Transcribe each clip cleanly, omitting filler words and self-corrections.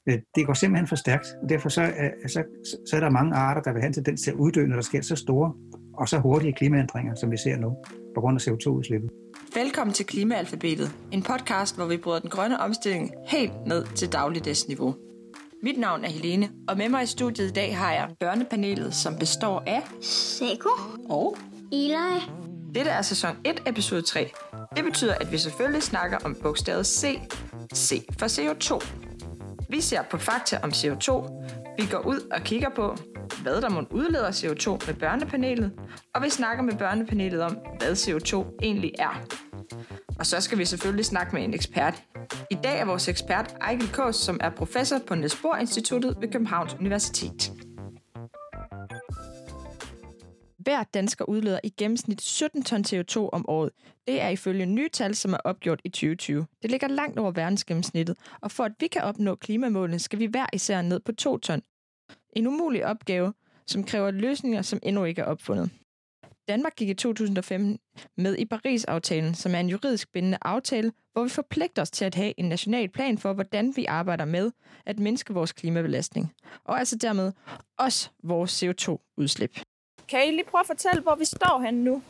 Det går simpelthen for stærkt, og derfor så er der mange arter, der vil have en tendens til at uddø, når der sker så store og så hurtige klimaændringer, som vi ser nu, på grund af CO2-udslippet. Velkommen til Klimaalfabetet, en podcast, hvor vi bryder den grønne omstilling helt ned til dagligdagsniveau. Mit navn er Helene, og med mig i studiet i dag har jeg børnepanelet, som består af Seko og Eli. Dette er sæson 1, episode 3. Det betyder, at vi selvfølgelig snakker om bogstavet C. C for CO2. Vi ser på fakta om CO2. Vi går ud og kigger på, hvad der må udleder CO2 med børnepanelet. Og vi snakker med børnepanelet om, hvad CO2 egentlig er. Og så skal vi selvfølgelig snakke med en ekspert. I dag er vores ekspert Ejgil Kaas, som er professor på Niels Bohr Instituttet ved Københavns Universitet. Hver dansker udleder i gennemsnit 17 ton CO2 om året. Det er ifølge nye tal, som er opgjort i 2020. Det ligger langt over verdensgennemsnittet, og for at vi kan opnå klimamålene, skal vi hver især ned på 2 ton. En umulig opgave, som kræver løsninger, som endnu ikke er opfundet. Danmark gik i 2015 med i Paris-aftalen, som er en juridisk bindende aftale, hvor vi forpligter os til at have en national plan for, hvordan vi arbejder med at mindske vores klimabelastning. Og altså dermed også vores CO2-udslip. Kan I lige prøve at fortælle, hvor vi står henne nu?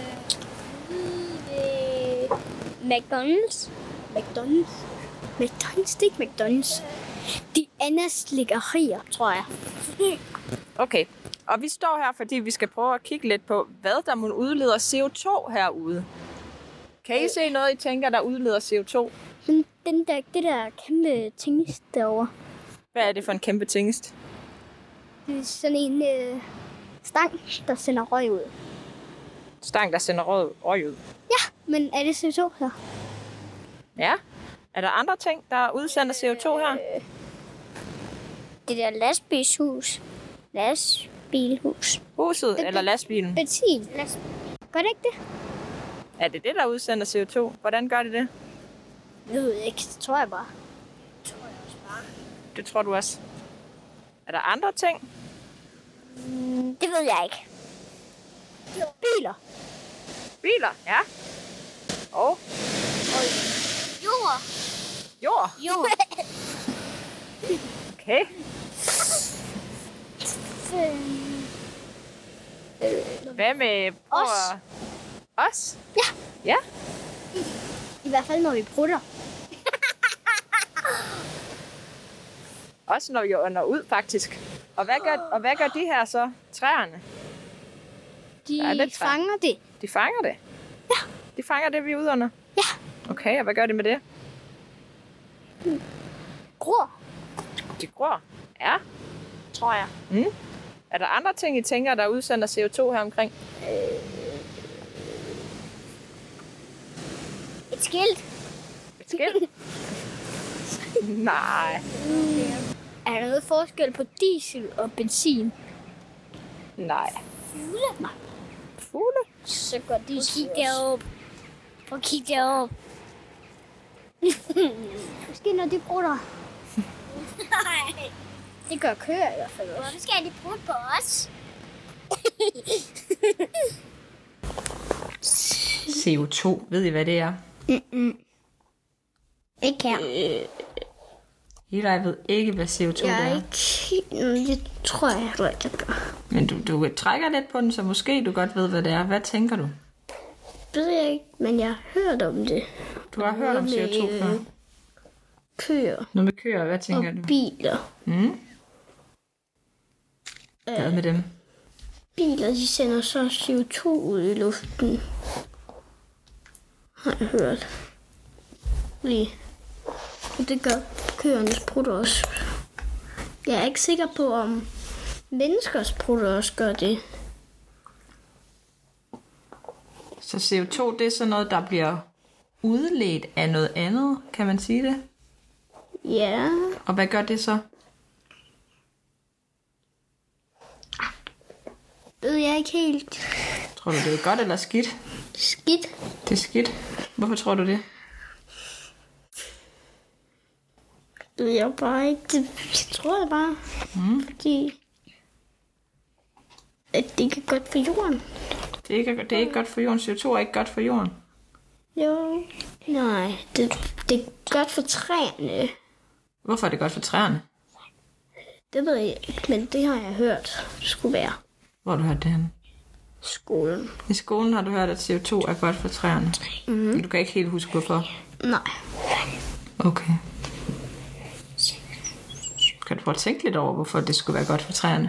Ved McDonald's. Det er ikke McDonald's. De andre slikkerier, tror jeg. Okay, og vi står her, fordi vi skal prøve at kigge lidt på, hvad der må udleder CO2 herude. Kan I se noget, I tænker, der udleder CO2? Det der kæmpe tingest derovre. Hvad er det for en kæmpe tingest? Det er sådan en stang, der sender røg ud. Stang, der sender røg ud? Ja, men er det CO2 her? Ja. Er der andre ting, der udsender CO2 her? Det der lastbilhus. Huset eller lastbilen? Benzin. Gør det ikke det? Er det det, der udsender CO2? Hvordan gør det det? Jeg ved ikke, det tror jeg bare. Det tror du også. Er der andre ting? Det ved jeg ikke. Biler. Biler, ja. Og Jord. Okay. Hvad med os? Ja. I hvert fald, når vi prutter. Også når vi ånder ud, faktisk. Og hvad gør de her så? Træerne? De fanger det. De fanger det? Ja. De fanger det, vi er ude under? Ja. Okay, og hvad gør det med det? Gror. De gror? Ja. Tror jeg. Er der andre ting, I tænker, der udsender CO2 her omkring? Et skilt. Et skilt? Nej. Er der noget forskel på diesel og benzin? Nej. Fugle? Fugle? Så går diesel derop. Prøv at kigge derop. Måske når de bruger. Nej. Det gør køer i hvert fald også. Hvorfor skal de bruge på os? CO2, ved I hvad det er? Ikke her. Jeg ved ikke, hvad CO2 det er. Det tror jeg ikke, jeg gør. Men du trækker lidt på den, så måske du godt ved, hvad det er. Hvad tænker du? Det ved jeg ikke, men jeg har hørt om det. Du har hørt om CO2 før? Køer. Noget med køer, hvad tænker du? Og biler. Hvad med dem? Biler, de sender så CO2 ud i luften. Har jeg hørt. Lige. Og det gør køernes prutter også. Jeg er ikke sikker på, om menneskers prutter også gør det. Så CO2, det er sådan noget, der bliver udledt af noget andet, kan man sige det? Ja. Og hvad gør det så? Ved jeg ikke helt. Tror du, det er godt eller skidt? Skidt. Det er skidt. Hvorfor tror du det? Ved jeg bare ikke. Det tror jeg bare. Fordi at det ikke er godt for jorden. Det er ikke godt for jorden. CO2 er ikke godt for jorden. Jo. Nej, det er godt for træerne. Hvorfor er det godt for træerne? Det ved jeg ikke, men det har jeg hørt, det skulle være. Hvor har du hørt det henne? Skolen. I skolen har du hørt, at CO2 er godt for træerne. Men du kan ikke helt huske, hvorfor? Nej. Okay. Kan du prøve at tænke lidt over, hvorfor det skulle være godt for træerne?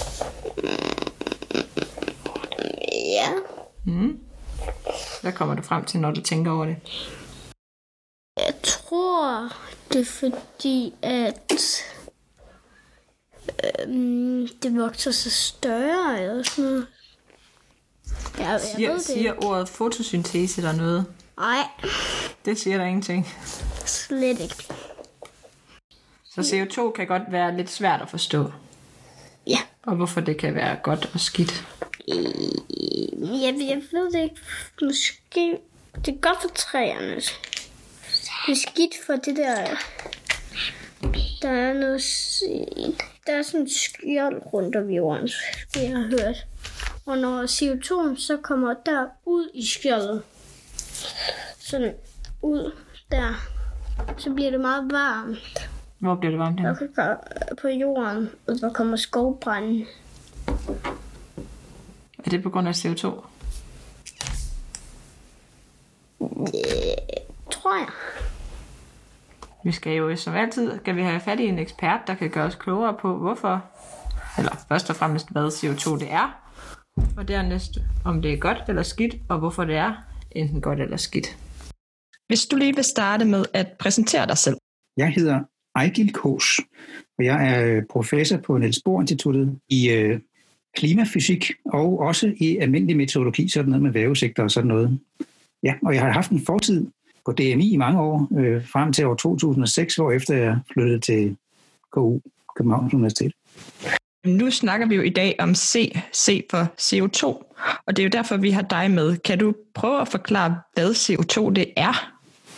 Ja. Hvad kommer du frem til, når du tænker over det? Jeg tror, det er fordi, at det vokser sig større eller sådan noget. Siger ordet fotosyntese der noget? Nej. Det siger der ingenting. Slet ikke. Så CO2 kan godt være lidt svært at forstå. Ja. Og hvorfor det kan være godt og skidt. Jeg ved det ikke. Måske det er godt for træerne. Det er skidt for det der. Der er noget. Der er sådan et skjold rundt om jorden, det jeg har hørt. Og når CO2 så kommer der ud i skjoldet, sådan ud der, så bliver det meget varmt. Hvor bliver det varmt her? På jorden, og der kommer skovbrænde. Er det på grund af CO2? Tror jeg. Vi skal jo som altid, kan vi have fat i en ekspert, der kan gøre os klogere på, hvorfor, eller først og fremmest, hvad CO2 det er, og dernæst, om det er godt eller skidt, og hvorfor det er enten godt eller skidt. Hvis du lige vil starte med at præsentere dig selv. Jeg hedder Ejgil Kås, og jeg er professor på Niels Bohr Instituttet i klimafysik, og også i almindelig meteorologi, sådan noget med vejrudsigter og sådan noget. Ja, og jeg har haft en fortid på DMI i mange år, frem til år 2006, hvor efter jeg flyttede til KU, Københavns Universitet. Nu snakker vi jo i dag om C for CO2, og det er jo derfor, vi har dig med. Kan du prøve at forklare, hvad CO2 det er?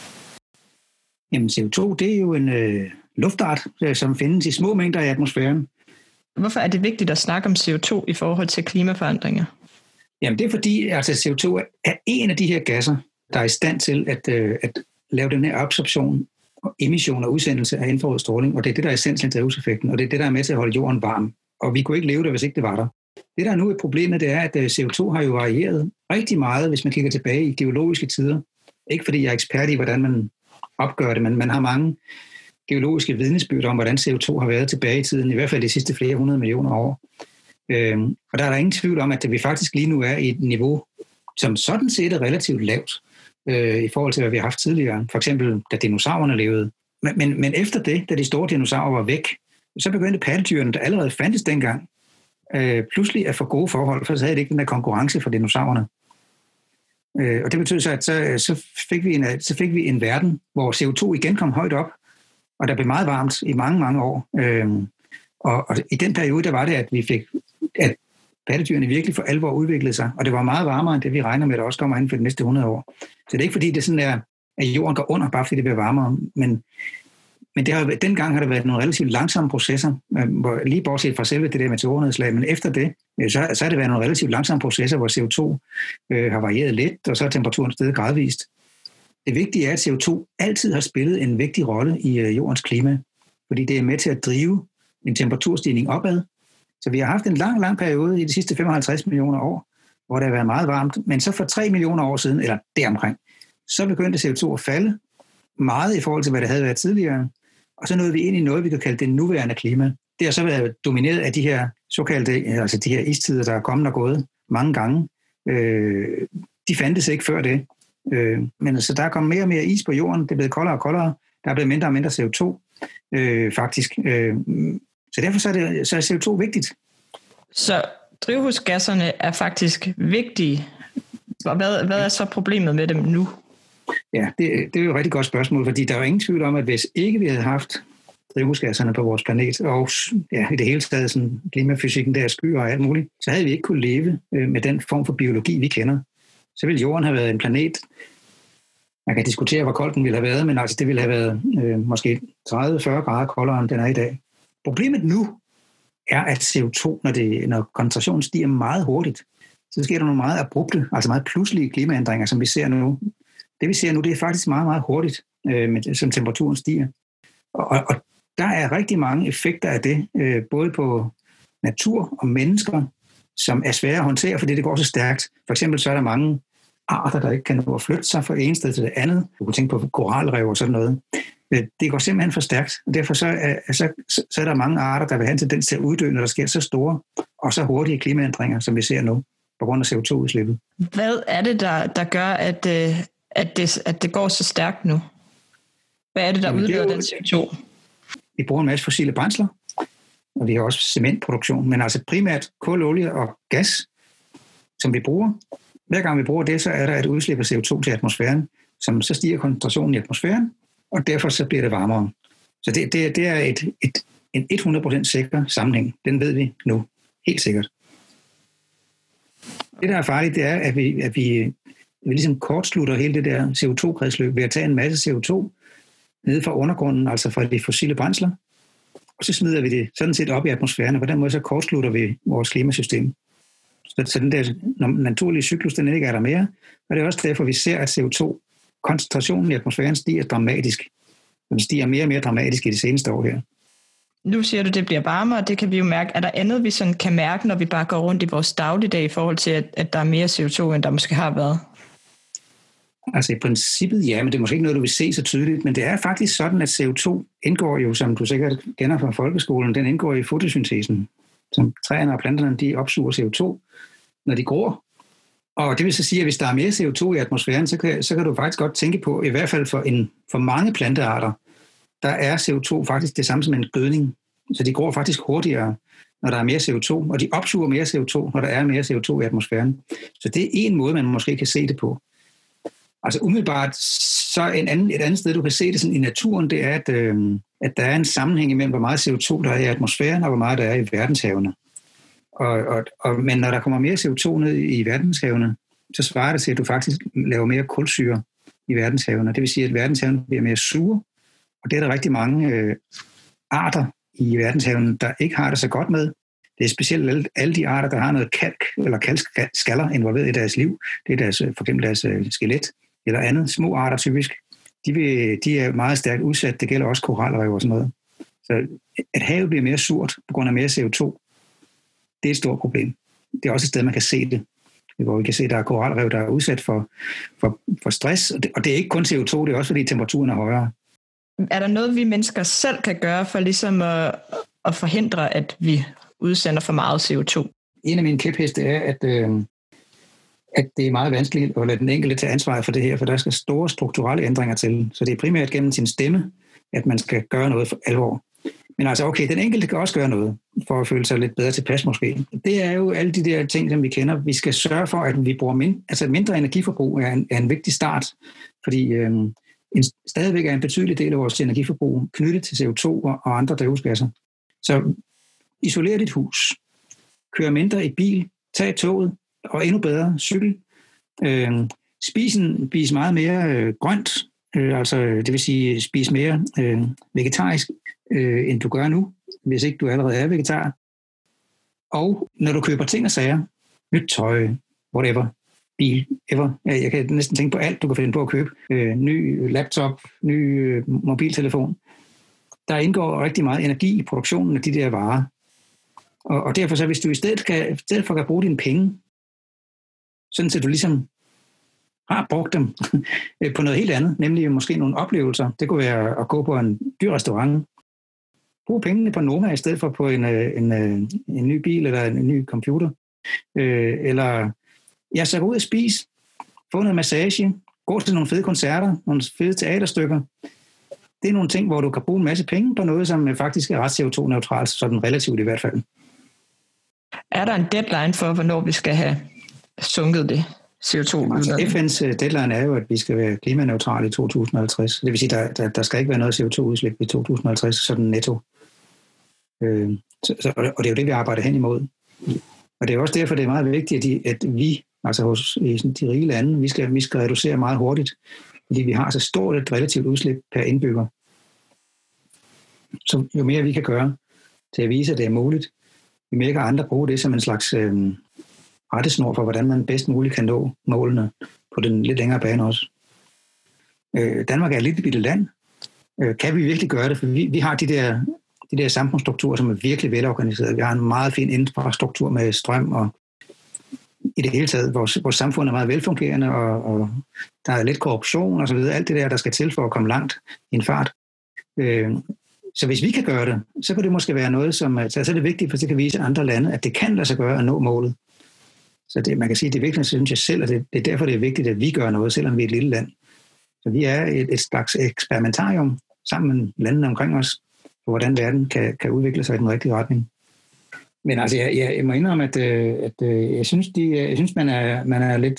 Jamen CO2, det er jo en luftart, som findes i små mængder i atmosfæren. Hvorfor er det vigtigt at snakke om CO2 i forhold til klimaforandringer? Jamen det er fordi, altså CO2 er en af de her gasser, der er i stand til at lave den her absorption og emission og udsendelse af infrarød stråling, og det er det, der er essensen af drivhuseffekten, og det er det, der er med til at holde jorden varm. Og vi kunne ikke leve der, hvis ikke det var der. Det, der er nu er problemet, det er, at CO2 har jo varieret rigtig meget, hvis man kigger tilbage i geologiske tider. Ikke fordi jeg er ekspert i, hvordan man opgør det, men man har mange geologiske vidnesbyrd om, hvordan CO2 har været tilbage i tiden, i hvert fald de sidste flere 100 millioner år. Og der er der ingen tvivl om, at vi faktisk lige nu er i et niveau, som sådan set er relativt lavt i forhold til, hvad vi har haft tidligere. For eksempel, da dinosaurerne levede. Men efter det, da de store dinosaurer var væk, så begyndte pattedyrene, der allerede fandtes dengang, pludselig at få gode forhold, for så havde det ikke den der konkurrence for dinosaurerne. Og det betød så, at så fik vi en verden, hvor CO2 igen kom højt op, og der blev meget varmt i mange, mange år. Og i den periode, der var det, at pattedyrene virkelig for alvor udviklede sig, og det var meget varmere, end det vi regner med, der også kommer inden for de næste 100 år. Så det er ikke fordi, det er sådan der, at jorden går under, bare fordi det bliver varmere, men dengang har der været nogle relativt langsomme processer, lige bortset fra selve det der meteornedslag, men efter det, så har det været nogle relativt langsomme processer, hvor CO2 har varieret lidt, og så er temperaturen steget gradvist. Det vigtige er, at CO2 altid har spillet en vigtig rolle i jordens klima, fordi det er med til at drive en temperaturstigning opad. Så vi har haft en lang, lang periode i de sidste 55 millioner år, hvor det har været meget varmt, men så for 3 millioner år siden, eller deromkring, så begyndte CO2 at falde meget i forhold til, hvad det havde været tidligere, og så nåede vi ind i noget, vi kan kalde det nuværende klima. Det har så været domineret af de her såkaldte, altså de her istider, der er kommet og gået mange gange. De fandtes ikke før det. Men altså, der er kommet mere og mere is på jorden, det er blevet koldere og koldere, der er blevet mindre og mindre CO2, faktisk. Så derfor så er CO2 vigtigt. Så drivhusgasserne er faktisk vigtige. Hvad er så problemet med dem nu? Ja, det er jo et rigtig godt spørgsmål, fordi der er jo ingen tvivl om, at hvis ikke vi havde haft drivhusgasserne på vores planet, og ja, i det hele taget sådan, klimafysikken der skyer og alt muligt, så havde vi ikke kunne leve med den form for biologi, vi kender. Så ville jorden have været en planet. Man kan diskutere, hvor kold den ville have været, men altså det ville have været måske 30-40 grader koldere, end den er i dag. Problemet nu er, at CO2, når koncentrationen stiger meget hurtigt, så sker der nogle meget abrupte, altså meget pludselige klimaændringer, som vi ser nu. Det vi ser nu, det er faktisk meget, meget hurtigt, som temperaturen stiger. Og der er rigtig mange effekter af det, både på natur og mennesker, som er svære at håndtere, fordi det går så stærkt. For eksempel så er der mange arter, der ikke kan nå at flytte sig fra ene sted til det andet. Du kunne tænke på koralrev og sådan noget. Det går simpelthen for stærkt, og derfor så er der mange arter, der vil have en tendens til at uddø, når der sker så store og så hurtige klimaændringer, som vi ser nu, på grund af CO2-udslippet. Hvad er det, der gør, at det går så stærkt nu? Hvad er det, der udleder den CO2? Vi bruger en masse fossile brændsler, og vi har også cementproduktion, men altså primært kul, olie og gas, som vi bruger. Hver gang vi bruger det, så er der et udslip af CO2 til atmosfæren, som så stiger koncentrationen i atmosfæren, og derfor så bliver det varmere. Så det er en 100% sikker sammenhæng. Den ved vi nu, helt sikkert. Det, der er farligt, det er, at vi ligesom kortslutter hele det der CO2-kredsløb ved at tage en masse CO2 nede fra undergrunden, altså fra de fossile brændsler, og så smider vi det sådan set op i atmosfæren, og på den måde så kortslutter vi vores klimasystem. Så den der naturlige cyklus, den ikke er der mere, og det er også derfor, vi ser, at CO2-koncentrationen i atmosfæren stiger dramatisk. Den stiger mere og mere dramatisk i de seneste år her. Nu siger du, at det bliver varmere, og det kan vi jo mærke. Er der andet, vi sådan kan mærke, når vi bare går rundt i vores dagligdag i forhold til, at der er mere CO2, end der måske har været? Altså i princippet ja, men det er måske ikke noget, du vil se så tydeligt, men det er faktisk sådan, at CO2 indgår jo, som du sikkert kender fra folkeskolen, den indgår i fotosyntesen. Som træerne og planterne, de opsuger CO2, når de gror. Og det vil så sige, at hvis der er mere CO2 i atmosfæren, så kan du faktisk godt tænke på, i hvert fald for mange plantearter, der er CO2 faktisk det samme som en gødning. Så de gror faktisk hurtigere, når der er mere CO2, og de opsuger mere CO2, når der er mere CO2 i atmosfæren. Så det er en måde, man måske kan se det på. Altså umiddelbart, så et andet sted, du kan se det sådan i naturen, det er, at der er en sammenhæng imellem, hvor meget CO2 der er i atmosfæren, og hvor meget der er i verdenshavene. Men når der kommer mere CO2 ned i verdenshavene, så svarer det til, at du faktisk laver mere kulsyre i verdenshavene. Det vil sige, at verdenshavene bliver mere sure, og det er der rigtig mange arter i verdenshavene, der ikke har det så godt med. Det er specielt alle de arter, der har noget kalk eller kalkskaller involveret i deres liv. Det er for eksempel deres skelet eller andet. Små arter typisk. De er meget stærkt udsat. Det gælder også koralrev og sådan noget. Så at havet bliver mere surt på grund af mere CO2, det er et stort problem. Det er også et sted, man kan se det. Hvor vi kan se, at der er koralrev, der er udsat for stress. Og det er ikke kun CO2, det er også fordi temperaturen er højere. Er der noget, vi mennesker selv kan gøre for ligesom at forhindre, at vi udsender for meget CO2? En af mine kæpheste er, at det er meget vanskeligt at lade den enkelte tage ansvaret for det her, for der skal store strukturelle ændringer til. Så det er primært gennem sin stemme, at man skal gøre noget for alvor. Men altså okay, den enkelte kan også gøre noget, for at føle sig lidt bedre tilpas måske. Det er jo alle de der ting, som vi kender. Vi skal sørge for, at vi bruger mindre energiforbrug er en vigtig start, fordi stadigvæk er en betydelig del af vores energiforbrug knyttet til CO2 og andre drivhusgasser. Så isoler dit hus. Kør mindre i bil. Tag toget. Og endnu bedre, cykel. Spis meget mere grønt. Altså, det vil sige, spis mere vegetarisk, end du gør nu, hvis ikke du allerede er vegetar. Og når du køber ting og sager, nyt tøj, whatever, bil, ever. Jeg kan næsten tænke på alt, du kan finde på at købe. Ny laptop, ny mobiltelefon. Der indgår rigtig meget energi i produktionen af de der varer. Og derfor så, hvis du i stedet for at bruge dine penge, sådan så du ligesom har brugt dem på noget helt andet, nemlig måske nogle oplevelser. Det kunne være at gå på en dyr restaurant. Brug pengene på Noma i stedet for på en ny bil eller en ny computer. Eller så gå ud og spise. Få noget massage. Gå til nogle fede koncerter. Nogle fede teaterstykker. Det er nogle ting, hvor du kan bruge en masse penge på noget, som faktisk er ret CO2-neutralt, sådan relativt i hvert fald. Er der en deadline for, hvornår vi skal have sunket det CO2? Altså, FN's deadline er jo, at vi skal være klimaneutrale i 2050. Det vil sige, at der skal ikke være noget CO2-udslip i 2050, sådan netto. Og det er jo det, vi arbejder hen imod. Og det er også derfor, det er meget vigtigt, at vi, altså i de rige lande, vi skal reducere meget hurtigt, fordi vi har så stort et relativt udslip per indbygger. Så jo mere vi kan gøre til at vise, at det er muligt, jo mere kan andre bruge det som en slags rettesnor for, hvordan man bedst muligt kan nå målene på den lidt længere bane også. Danmark er et lille bitte land, Kan vi virkelig gøre det? For vi har de der samfundsstrukturer, som er virkelig velorganiseret. Vi har en meget fin infrastruktur med strøm, og i det hele taget, vores samfund er meget velfungerende, og der er lidt korruption og så videre. Alt det der skal til for at komme langt i en fart. Så hvis vi kan gøre det, så kan det måske være noget, så er det vigtigt, for det kan vise andre lande, at det kan lade sig gøre at nå målet. Så man kan sige, at det er vigtigt, synes jeg selv, og det er derfor, det er vigtigt, at vi gør noget, selvom vi er et lille land. Så vi er et slags eksperimentarium sammen med landene omkring os, på hvordan verden kan udvikle sig i den rigtige retning. Men altså, jeg må indrømme, at jeg synes man er lidt...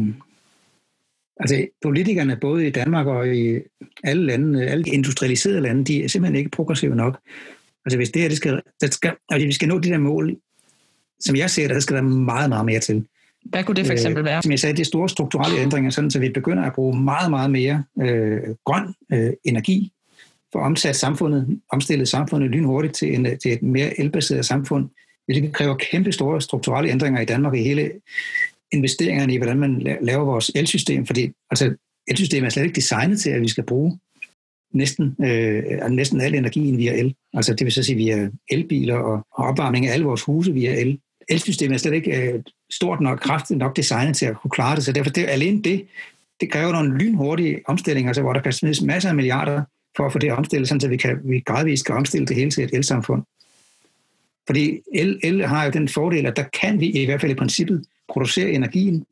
Altså, politikerne både i Danmark og i alle lande, alle industrialiserede lande, de er simpelthen ikke progressive nok. Altså, hvis det her, vi skal nå de der mål, som jeg ser, der skal der meget, meget mere til. Hvad kunne det for eksempel være? Som jeg sagde, det er store strukturelle ændringer, sådan, så vi begynder at bruge meget, meget mere grøn energi for at omstille samfundet lynhurtigt til et mere elbaseret samfund. Det kræver kæmpe store strukturelle ændringer i Danmark i hele investeringerne i, hvordan man laver vores elsystem, fordi altså, elsystemet er slet ikke designet til, at vi skal bruge næsten al energien via el. Altså det vil så sige via elbiler og opvarmning af alle vores huse via el. Elsystemet er slet ikke stort nok, kraftigt nok designet til at kunne klare det, så derfor alene det kræver nogle lynhurtige omstillinger, altså, hvor der kan smides masser af milliarder for at få det omstillet, sådan så vi gradvist kan omstille det hele til et elsamfund. Fordi el har jo den fordel, at der kan vi i hvert fald i princippet producere energien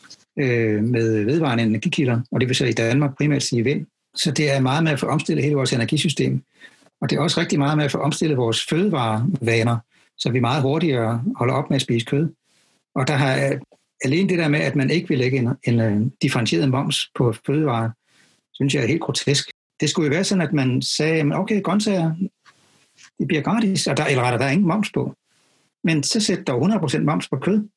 med vedvarende energikilder, og det vil så i Danmark primært sige vind. Så det er meget med at få omstillet hele vores energisystem. Og det er også rigtig meget med at få omstillet vores fødevarevaner, så vi meget hurtigere holder op med at spise kød. Og der har alene det der med, at man ikke vil lægge en differentieret moms på fødevarer, synes jeg er helt grotesk. Det skulle jo være sådan, at man sagde, okay, grøntsager, det bliver gratis, og der er ingen moms på. Men så sætter der 100% moms på kød.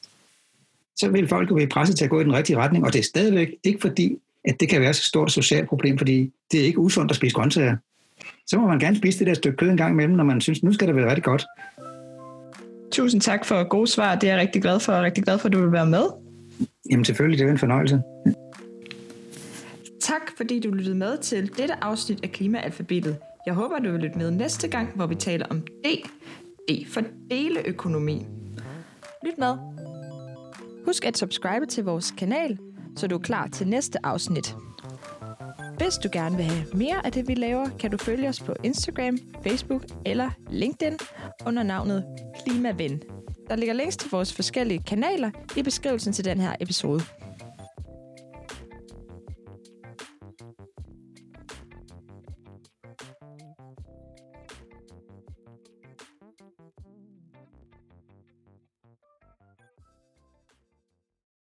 Så vil folk jo blive presset til at gå i den rigtige retning, og det er stadigvæk ikke fordi, at det kan være så stort et socialt problem, fordi det er ikke usundt at spise grøntsager. Så må man gerne spise det der stykke kød en gang imellem, når man synes, nu skal det være rigtig godt. Tusind tak for gode svar. Det er jeg rigtig glad for, og rigtig glad for, at du vil være med. Jamen selvfølgelig, det er en fornøjelse. Tak fordi du lyttede med til dette afsnit af Klimaalfabetet. Jeg håber, du vil lytte med næste gang, hvor vi taler om D for deleøkonomi. Lyt med. Husk at subscribe til vores kanal, så du er klar til næste afsnit. Hvis du gerne vil have mere af det, vi laver, kan du følge os på Instagram, Facebook eller LinkedIn under navnet Klimaven. Der ligger links til vores forskellige kanaler i beskrivelsen til den her episode.